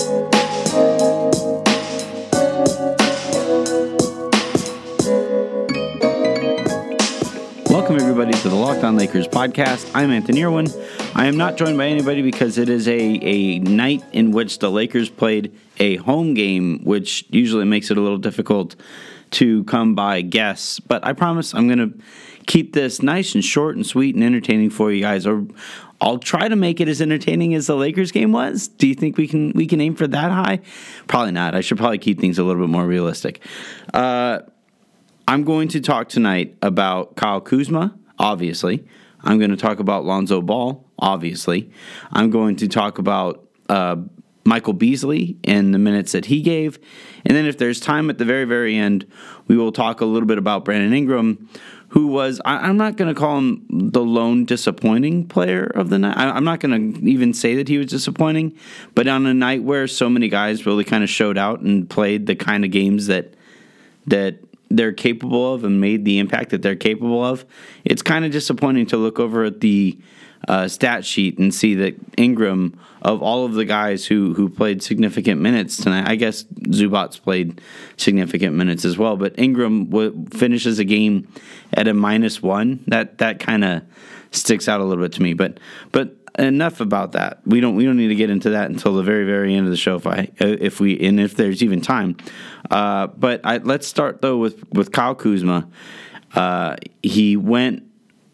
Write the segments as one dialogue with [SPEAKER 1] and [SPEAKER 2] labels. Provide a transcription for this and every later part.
[SPEAKER 1] Welcome, everybody, to the Locked On Lakers podcast. I'm Anthony Irwin. I am not joined by anybody because it is a night in which the Lakers played a home game, which usually makes it a little difficult to come by guests. But I promise I'm going to keep this nice and short and sweet and entertaining for you guys. Or I'll try to make it as entertaining as the Lakers game was. Do you think we can aim for that high? Probably not. I should probably keep things a little bit more realistic. I'm going to talk tonight about Kyle Kuzma, obviously. I'm going to talk about Lonzo Ball, obviously. I'm going to talk about Michael Beasley and the minutes that he gave. And then if there's time at the very, very end, we will talk a little bit about Brandon Ingram, who was, I'm not going to call him the lone disappointing player of the night. I'm not going to even say that he was disappointing. But on a night where so many guys really kind of showed out and played the kind of games that they're capable of and made the impact that they're capable of, it's kind of disappointing to look over at the stat sheet and see that Ingram, of all of the guys who played significant minutes tonight, I guess Zubats played significant minutes as well, but Ingram finishes a game at a -1. That kind of sticks out a little bit to me. But enough about that. We don't need to get into that until the very, very end of the show if there's even time. But let's start though with Kyle Kuzma. He went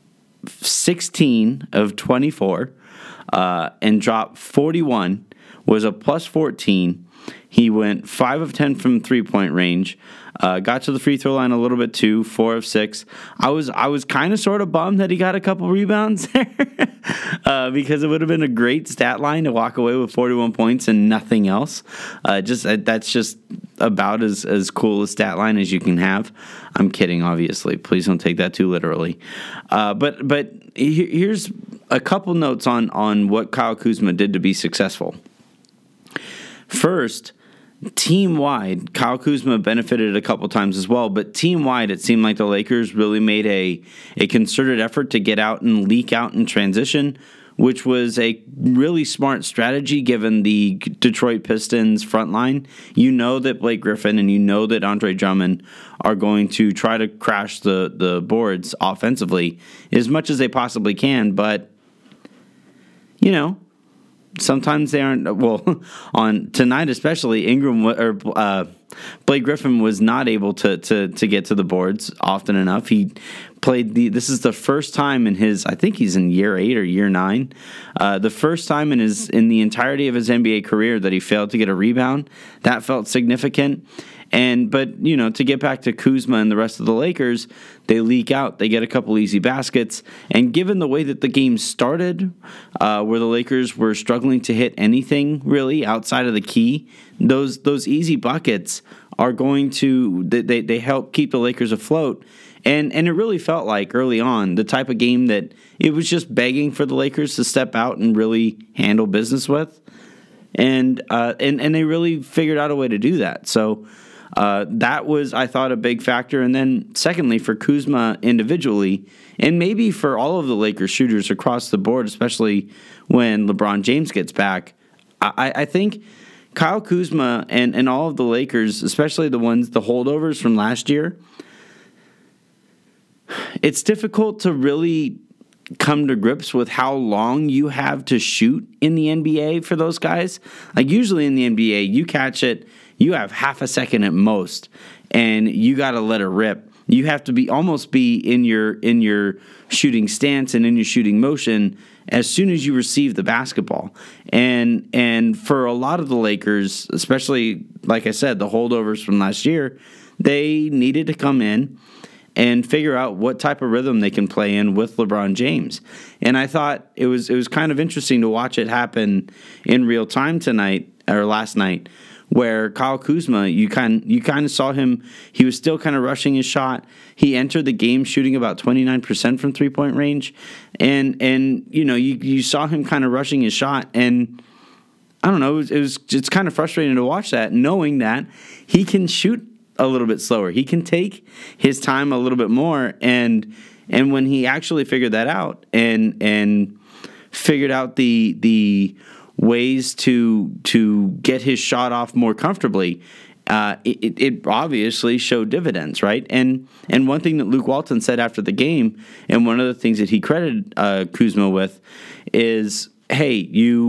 [SPEAKER 1] 16 of 24 and dropped 41. Was a +14. He went 5 of 10 from 3-point range. Got to the free throw line a little bit too, 4 of 6. I was kind of sort of bummed that he got a couple rebounds there because it would have been a great stat line to walk away with 41 points and nothing else. That's just about as cool a stat line as you can have. I'm kidding, obviously. Please don't take that too literally. But here's a couple notes on what Kyle Kuzma did to be successful. First, team-wide, Kyle Kuzma benefited a couple times as well, but team-wide, it seemed like the Lakers really made a concerted effort to get out and leak out in transition, which was a really smart strategy given the Detroit Pistons front line. You know that Blake Griffin and you know that Andre Drummond are going to try to crash the boards offensively as much as they possibly can, but, you know, sometimes they aren't. Well, on tonight especially, Blake Griffin was not able to get to the boards often enough. He played this is the first time in his, I think he's in year 8 or year 9, the first time in the entirety of his NBA career that he failed to get a rebound. That felt significant. But to get back to Kuzma and the rest of the Lakers, they leak out. They get a couple easy baskets. And given the way that the game started, where the Lakers were struggling to hit anything really outside of the key, those easy buckets are going to they help keep the Lakers afloat. And it really felt like early on the type of game that it was just begging for the Lakers to step out and really handle business with. And they really figured out a way to do that. So that was, I thought, a big factor. And then secondly, for Kuzma individually, and maybe for all of the Lakers shooters across the board, especially when LeBron James gets back, I think Kyle Kuzma and all of the Lakers, especially the holdovers from last year, it's difficult to really come to grips with how long you have to shoot in the NBA for those guys. Like usually in the NBA, you catch it, you have half a second at most, and you got to let it rip. You have to almost be in your shooting stance and in your shooting motion as soon as you receive the basketball. And for a lot of the Lakers, especially like I said, the holdovers from last year, they needed to come in and figure out what type of rhythm they can play in with LeBron James. And I thought it was kind of interesting to watch it happen in real time tonight or last night, where Kyle Kuzma, you kind of saw him. He was still kind of rushing his shot. He entered the game shooting about 29% from 3-point range, and you saw him kind of rushing his shot. And I don't know, it's kind of frustrating to watch that, knowing that he can shoot a little bit slower. He can take his time a little bit more, and when he actually figured that out and figured out the ways to get his shot off more comfortably, it obviously showed dividends, right? And one thing that Luke Walton said after the game, and one of the things that he credited Kuzma with, is, hey,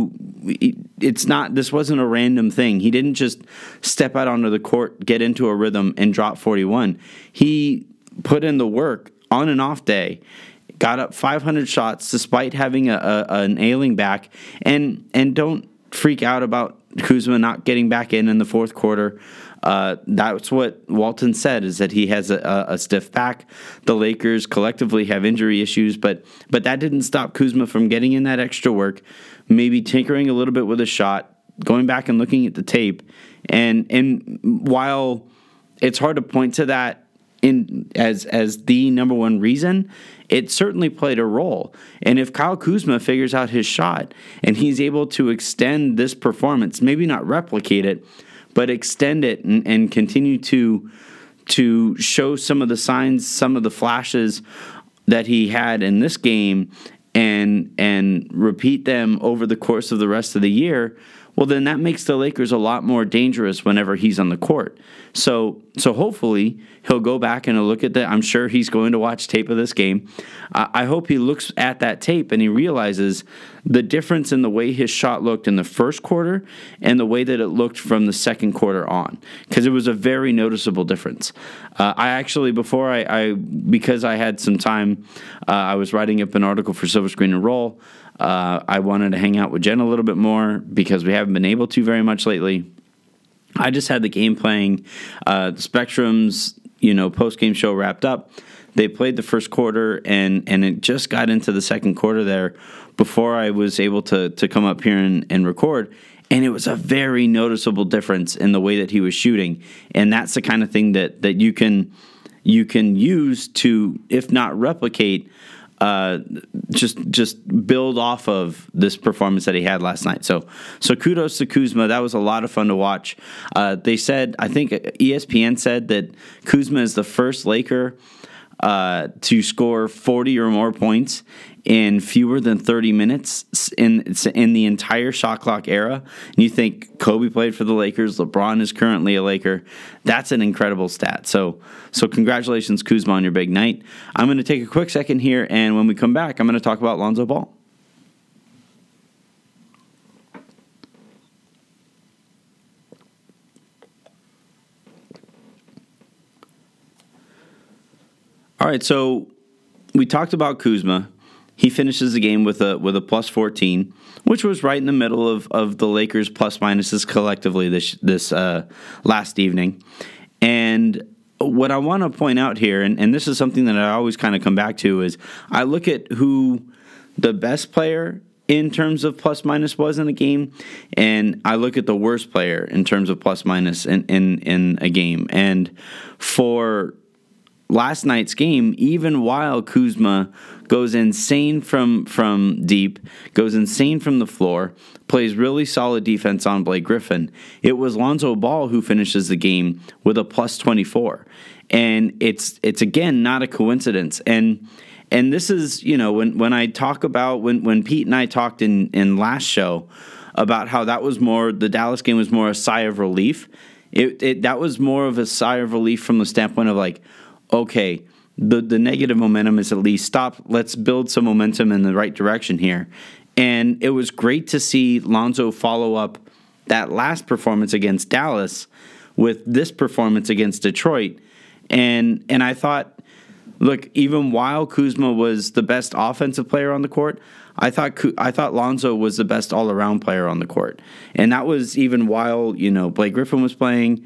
[SPEAKER 1] this wasn't a random thing. He didn't just step out onto the court, get into a rhythm, and drop 41. He put in the work on an off day, got up 500 shots despite having an ailing back, and don't freak out about Kuzma not getting back in the fourth quarter. That's what Walton said, is that he has a stiff back. The Lakers collectively have injury issues, but that didn't stop Kuzma from getting in that extra work, maybe tinkering a little bit with a shot, going back and looking at the tape. And while it's hard to point to that as the number one reason, it certainly played a role. And if Kyle Kuzma figures out his shot and he's able to extend this performance, maybe not replicate it, but extend it and continue to show some of the signs, some of the flashes that he had in this game, and repeat them over the course of the rest of the year, well, then that makes the Lakers a lot more dangerous whenever he's on the court. So hopefully he'll go back and look at that. I'm sure he's going to watch tape of this game. I hope he looks at that tape and he realizes the difference in the way his shot looked in the first quarter and the way that it looked from the second quarter on, because it was a very noticeable difference. I actually, because I had some time, I was writing up an article for Silver Screen and Roll. I wanted to hang out with Jen a little bit more because we haven't been able to very much lately. I just had the game playing. The Spectrum's post-game show wrapped up. They played the first quarter, and it just got into the second quarter there before I was able to come up here and record. And it was a very noticeable difference in the way that he was shooting. And that's the kind of thing that you can use to, if not replicate, just build off of this performance that he had last night. So kudos to Kuzma. That was a lot of fun to watch. They said, I think ESPN said that Kuzma is the first Laker to score 40 or more points in fewer than 30 minutes in the entire shot clock era. And you think Kobe played for the Lakers, LeBron is currently a Laker. That's an incredible stat. So congratulations, Kuzma, on your big night. I'm going to take a quick second here, and when we come back, I'm going to talk about Lonzo Ball. All right, so we talked about Kuzma. He finishes the game with a plus 14, which was right in the middle of the Lakers plus minuses collectively this last evening. And what I want to point out here, and this is something that I always kind of come back to, is I look at who the best player in terms of plus minus was in the game, and I look at the worst player in terms of plus minus in a game. And for last night's game, even while Kuzma goes insane from deep, goes insane from the floor, plays really solid defense on Blake Griffin, it was Lonzo Ball who finishes the game with a plus 24. And it's again not a coincidence. And this is, when I talk about when Pete and I talked in last show about how that was more, the Dallas game was more a sigh of relief. That was more of a sigh of relief from the standpoint of like, okay, the negative momentum is at least stopped. Let's build some momentum in the right direction here. And it was great to see Lonzo follow up that last performance against Dallas with this performance against Detroit. And I thought, look, even while Kuzma was the best offensive player on the court, I thought Lonzo was the best all-around player on the court. And that was even while, Blake Griffin was playing.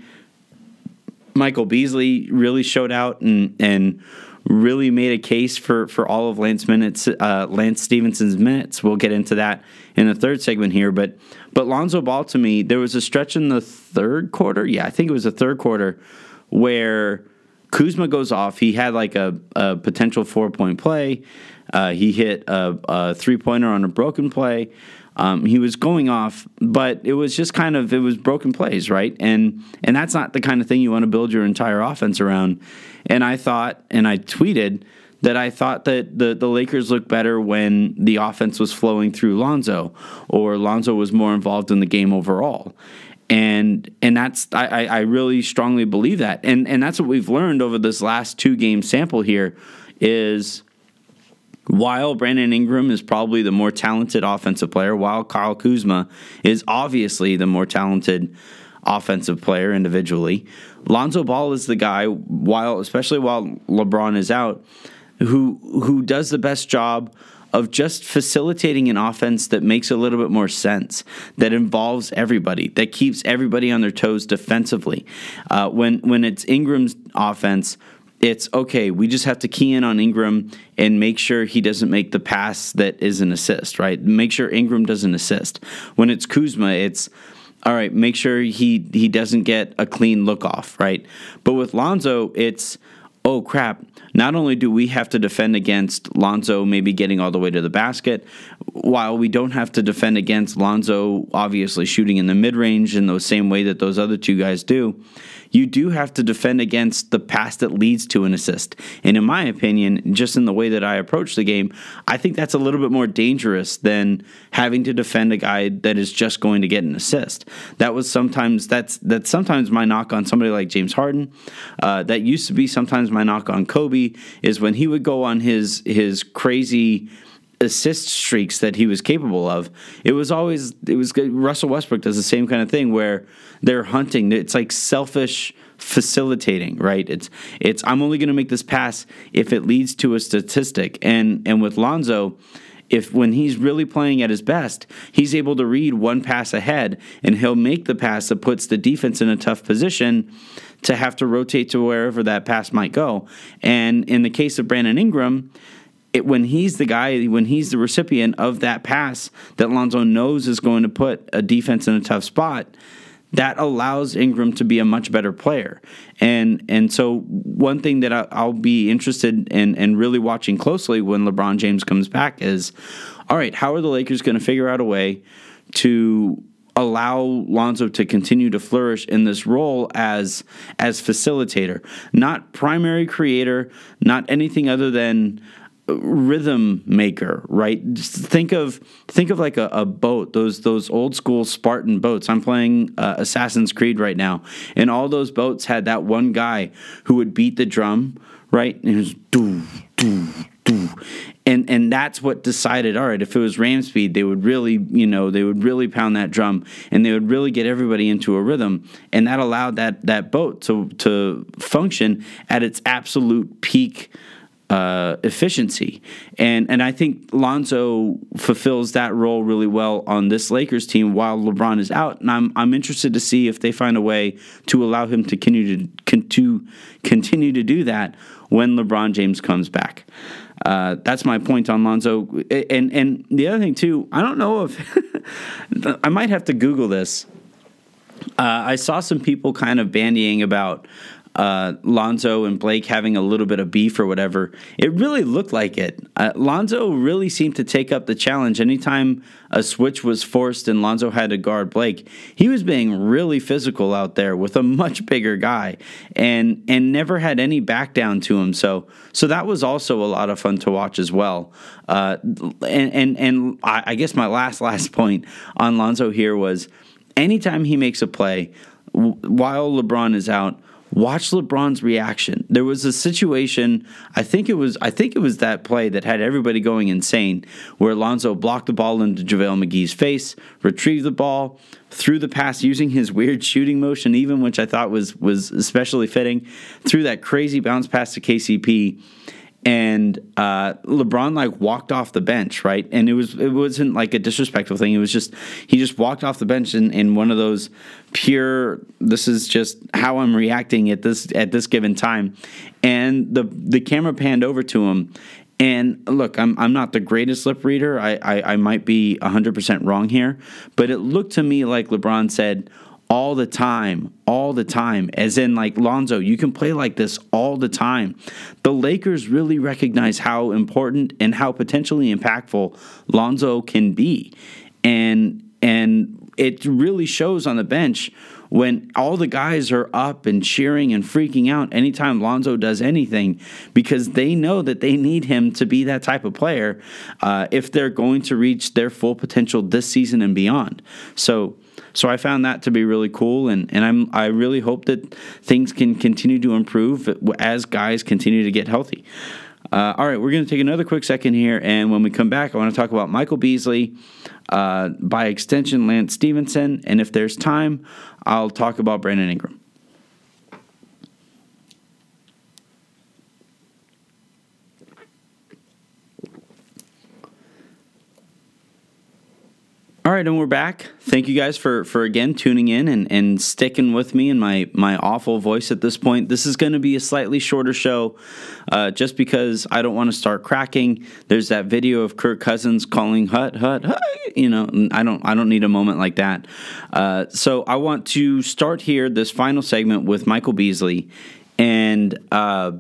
[SPEAKER 1] Michael Beasley really showed out and really made a case for all of Lance Stephenson's minutes. We'll get into that in the third segment here. But Lonzo Ball, to me, there was a stretch in the third quarter. Yeah, I think it was the third quarter where Kuzma goes off. He had like a potential 4-point play. He hit a three-pointer on a broken play. He was going off, but it was just it was broken plays, right? And that's not the kind of thing you want to build your entire offense around. And I thought, and I tweeted, that I thought that the Lakers looked better when the offense was flowing through Lonzo, or Lonzo was more involved in the game overall. And that's I really strongly believe that. And that's what we've learned over this last 2-game sample here is while Brandon Ingram is probably the more talented offensive player, while Kyle Kuzma is obviously the more talented offensive player individually, Lonzo Ball is the guy, especially while LeBron is out, who does the best job of just facilitating an offense that makes a little bit more sense, that involves everybody, that keeps everybody on their toes defensively. When it's Ingram's offense, it's okay, we just have to key in on Ingram and make sure he doesn't make the pass that is an assist, right? Make sure Ingram doesn't assist. When it's Kuzma, it's all right, make sure he doesn't get a clean look off, right? But with Lonzo, it's, oh crap, not only do we have to defend against Lonzo maybe getting all the way to the basket, while we don't have to defend against Lonzo obviously shooting in the mid-range in the same way that those other two guys do, you do have to defend against the pass that leads to an assist. And in my opinion, just in the way that I approach the game, I think that's a little bit more dangerous than having to defend a guy that is just going to get an assist. That's sometimes my knock on somebody like James Harden. That used to be sometimes my knock on Kobe, is when he would go on his crazy assist streaks that he was capable of. It was Russell Westbrook does the same kind of thing where they're hunting. It's like selfish facilitating, right? It's I'm only going to make this pass if it leads to a statistic. And with Lonzo, when he's really playing at his best, he's able to read one pass ahead, and he'll make the pass that puts the defense in a tough position to have to rotate to wherever that pass might go. And in the case of Brandon Ingram, when he's the recipient of that pass that Lonzo knows is going to put a defense in a tough spot, that allows Ingram to be a much better player. And so one thing that I'll be interested in really watching closely when LeBron James comes back is, all right, how are the Lakers going to figure out a way to allow Lonzo to continue to flourish in this role as facilitator, not primary creator, not anything other than rhythm maker, right? Just think of like a boat, those old school Spartan boats. I'm playing Assassin's Creed right now, and all those boats had that one guy who would beat the drum, right? And it was doo doo doo, and that's what decided. All right, if it was Ram Speed, they would really pound that drum, and they would really get everybody into a rhythm, and that allowed that boat to function at its absolute peak efficiency. And I think Lonzo fulfills that role really well on this Lakers team while LeBron is out. And I'm interested to see if they find a way to allow him to continue to do that when LeBron James comes back. That's my point on Lonzo. And the other thing too, I don't know if I might have to Google this. I saw some people kind of bandying about Lonzo and Blake having a little bit of beef or whatever. It really looked like it. Lonzo really seemed to take up the challenge. Anytime a switch was forced and Lonzo had to guard Blake, he was being really physical out there with a much bigger guy and never had any back down to him. So that was also a lot of fun to watch as well. And I guess my last point on Lonzo here was anytime he makes a play while LeBron is out, watch LeBron's reaction. There was a situation, I think it was that play that had everybody going insane, where Lonzo blocked the ball into JaVale McGee's face, retrieved the ball, threw the pass using his weird shooting motion, even, which I thought was especially fitting, threw that crazy bounce pass to KCP. And LeBron walked off the bench, right? And it wasn't like a disrespectful thing. It was just he just walked off the bench in one of those pure, this is just how I'm reacting at this given time. And the camera panned over to him. And look, I'm not the greatest lip reader. I might be 100% wrong here, but it looked to me like LeBron said, all the time, as in Lonzo, you can play like this all the time. The Lakers really recognize how important and how potentially impactful Lonzo can be. And it really shows on the bench when all the guys are up and cheering and freaking out anytime Lonzo does anything, because they know that they need him to be that type of player if they're going to reach their full potential this season and beyond. So I found that to be really cool, and I really hope that things can continue to improve as guys continue to get healthy. All right, we're going to take another quick second here, and when we come back, I want to talk about Michael Beasley, by extension Lance Stevenson, and if there's time, I'll talk about Brandon Ingram. All right, and we're back. Thank you guys for again tuning in and sticking with me in my awful voice at this point. This is going to be a slightly shorter show, just because I don't want to start cracking. There's that video of Kirk Cousins calling hut, you know. I don't need a moment like that. So I want to start here this final segment with Michael Beasley, and I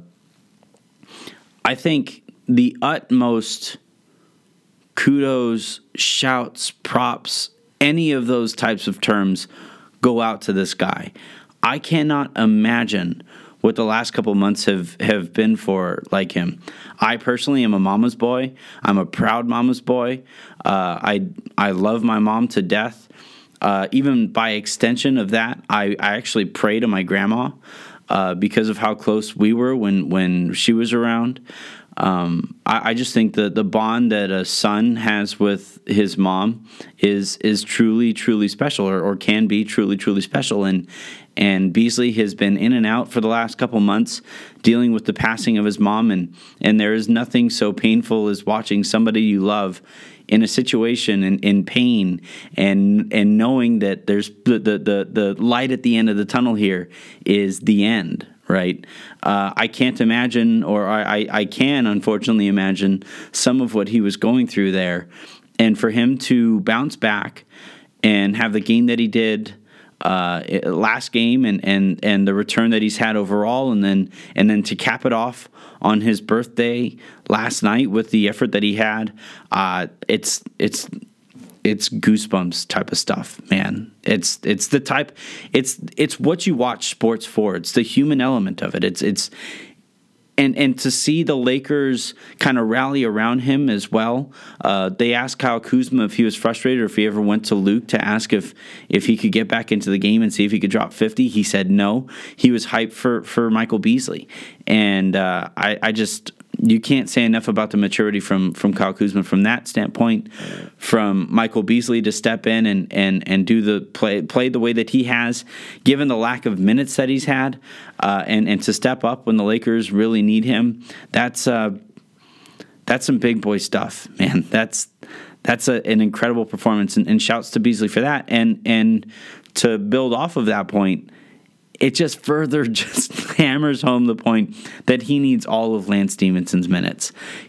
[SPEAKER 1] think the utmost kudos, shouts, props, any of those types of terms go out to this guy. I cannot imagine what the last couple months have been for like him. I personally am a mama's boy. I'm a proud mama's boy. I love my mom to death. Even by extension of that, I actually pray to my grandma because of how close we were when she was around. I just think that the bond that a son has with his mom is truly, truly special, or can be truly, truly special. And Beasley has been in and out for the last couple months dealing with the passing of his mom, and there is nothing so painful as watching somebody you love in a situation in pain and knowing that there's the light at the end of the tunnel here is the end. Right. I can't imagine, or I can unfortunately imagine some of what he was going through there. And for him to bounce back and have the game that he did last game and the return that he's had overall, and then to cap it off on his birthday last night with the effort that he had, it's goosebumps type of stuff, man. It's the type. It's what you watch sports for. It's the human element of it. And to see the Lakers kind of rally around him as well. They asked Kyle Kuzma if he was frustrated or if he ever went to Luke to ask if he could get back into the game and see if he could drop 50. He said no. He was hyped for Michael Beasley, and I just. You can't say enough about the maturity from Kyle Kuzma from that standpoint, from Michael Beasley to step in and do the play the way that he has, given the lack of minutes that he's had, and to step up when the Lakers really need him. That's some big boy stuff, man. That's an incredible performance, and shouts to Beasley for that. And to build off of that point, it just further hammers home the point that he needs all of Lance Stevenson's minutes.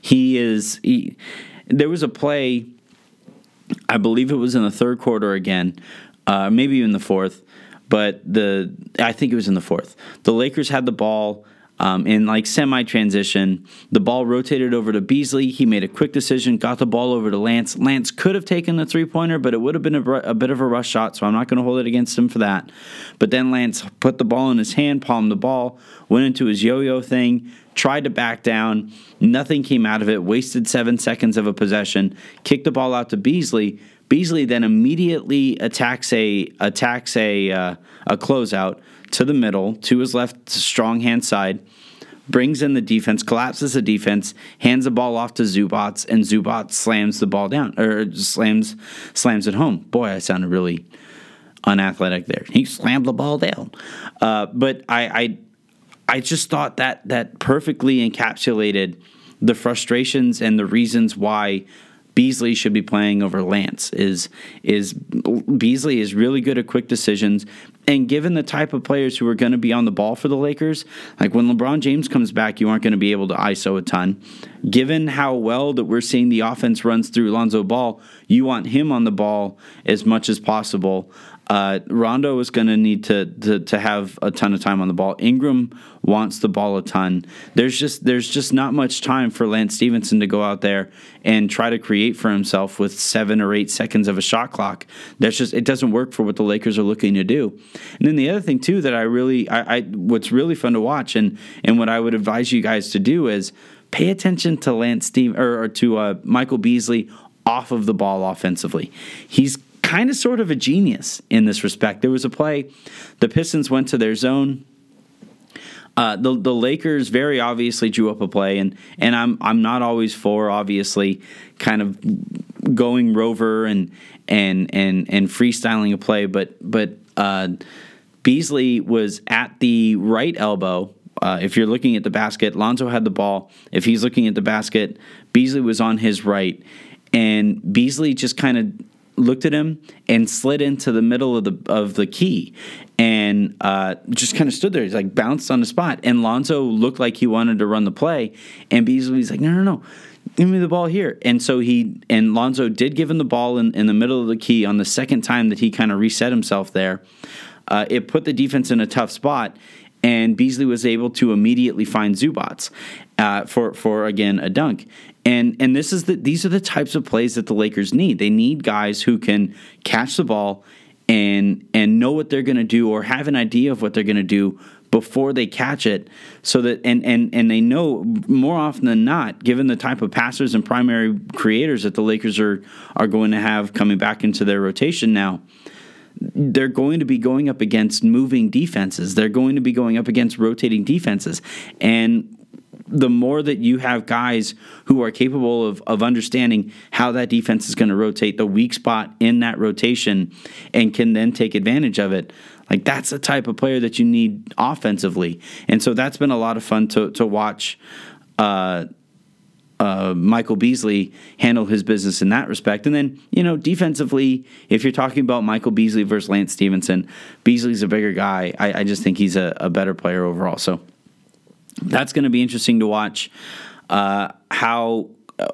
[SPEAKER 1] There was a play, I believe it was in the third quarter again, maybe even the fourth, but I think it was in the fourth. The Lakers had the ball in like semi-transition. The ball rotated over to Beasley. He made a quick decision, got the ball over to Lance. Lance could have taken the three-pointer, but it would have been a bit of a rush shot, so I'm not going to hold it against him for that. But then Lance put the ball in his hand, palmed the ball, went into his yo-yo thing, tried to back down. Nothing came out of it, wasted 7 seconds of a possession, kicked the ball out to Beasley. Beasley then immediately attacks a closeout to the middle, to his left strong hand side, brings in the defense, collapses the defense, hands the ball off to Zubac, and Zubac slams the ball down, or slams it home. Boy, I sounded really unathletic there. He slammed the ball down. But I just thought that perfectly encapsulated the frustrations and the reasons why Beasley should be playing over Lance. Is Beasley is really good at quick decisions, and given the type of players who are going to be on the ball for the Lakers, like when LeBron James comes back, you aren't going to be able to ISO a ton. Given how well that we're seeing the offense runs through Lonzo Ball, you want him on the ball as much as possible. Rondo is going to need to have a ton of time on the ball. Ingram wants the ball a ton. There's just not much time for Lance Stevenson to go out there and try to create for himself with 7 or 8 seconds of a shot clock. It doesn't work for what the Lakers are looking to do. And then the other thing too that what's really fun to watch and what I would advise you guys to do is pay attention to Michael Beasley off of the ball offensively. He's kind of sort of a genius in this respect. There was a play, the Pistons went to their zone. The Lakers very obviously drew up a play, and I'm not always for obviously kind of going rover and freestyling a play, but Beasley was at the right elbow. If you're looking at the basket, Lonzo had the ball. If he's looking at the basket, Beasley was on his right, and Beasley just kind of looked at him and slid into the middle of the key and just kind of stood there. He's like bounced on the spot. And Lonzo looked like he wanted to run the play. And Beasley's like, no. Give me the ball here. And so Lonzo did give him the ball in the middle of the key on the second time that he kind of reset himself there. It put the defense in a tough spot. And Beasley was able to immediately find Zubats for again a dunk. And these are the types of plays that the Lakers need. They need guys who can catch the ball and know what they're going to do or have an idea of what they're going to do before they catch it, so that and they know more often than not, given the type of passers and primary creators that the Lakers are going to have coming back into their rotation now. They're going to be going up against moving defenses. They're going to be going up against rotating defenses. And the more that you have guys who are capable of understanding how that defense is going to rotate, the weak spot in that rotation, and can then take advantage of it, like that's the type of player that you need offensively. And so that's been a lot of fun to watch Michael Beasley handle his business in that respect. And then, defensively, if you're talking about Michael Beasley versus Lance Stevenson, Beasley's a bigger guy. I just think he's a better player overall. So that's going to be interesting to watch how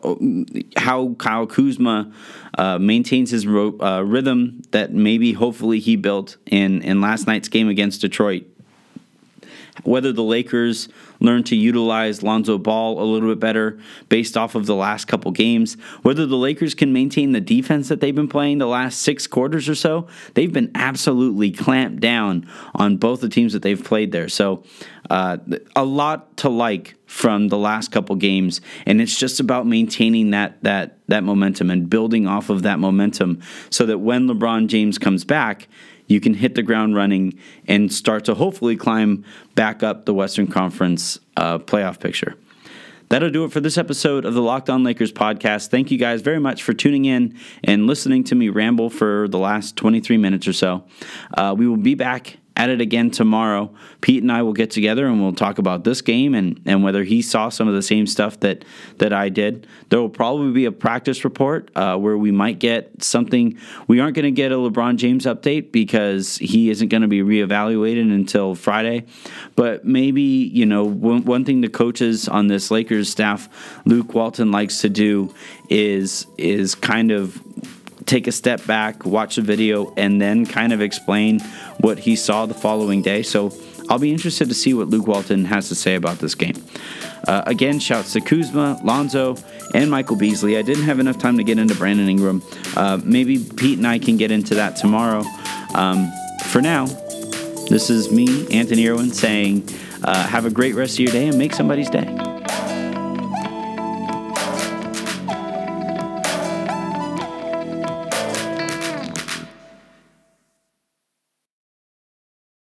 [SPEAKER 1] Kyle Kuzma maintains his rhythm that maybe hopefully he built in last night's game against Detroit. Whether the Lakers learn to utilize Lonzo Ball a little bit better based off of the last couple games, whether the Lakers can maintain the defense that they've been playing the last 6 quarters or so, they've been absolutely clamped down on both the teams that they've played there. So a lot to like from the last couple games, and it's just about maintaining that momentum and building off of that momentum so that when LeBron James comes back, you can hit the ground running and start to hopefully climb back up the Western Conference playoff picture. That'll do it for this episode of the Locked On Lakers podcast. Thank you guys very much for tuning in and listening to me ramble for the last 23 minutes or so. We will be back at it again tomorrow. Pete and I will get together and we'll talk about this game and whether he saw some of the same stuff that I did. There will probably be a practice report where we might get something. We aren't going to get a LeBron James update because he isn't going to be reevaluated until Friday. But maybe, one thing the coaches on this Lakers staff, Luke Walton, likes to do is kind of take a step back, watch the video, and then kind of explain what he saw the following day. So I'll be interested to see what Luke Walton has to say about this game. Again, shouts to Kuzma, Lonzo, and Michael Beasley. I didn't have enough time to get into Brandon Ingram. Maybe Pete and I can get into that tomorrow. For now, this is me, Anthony Irwin, saying have a great rest of your day and make somebody's day.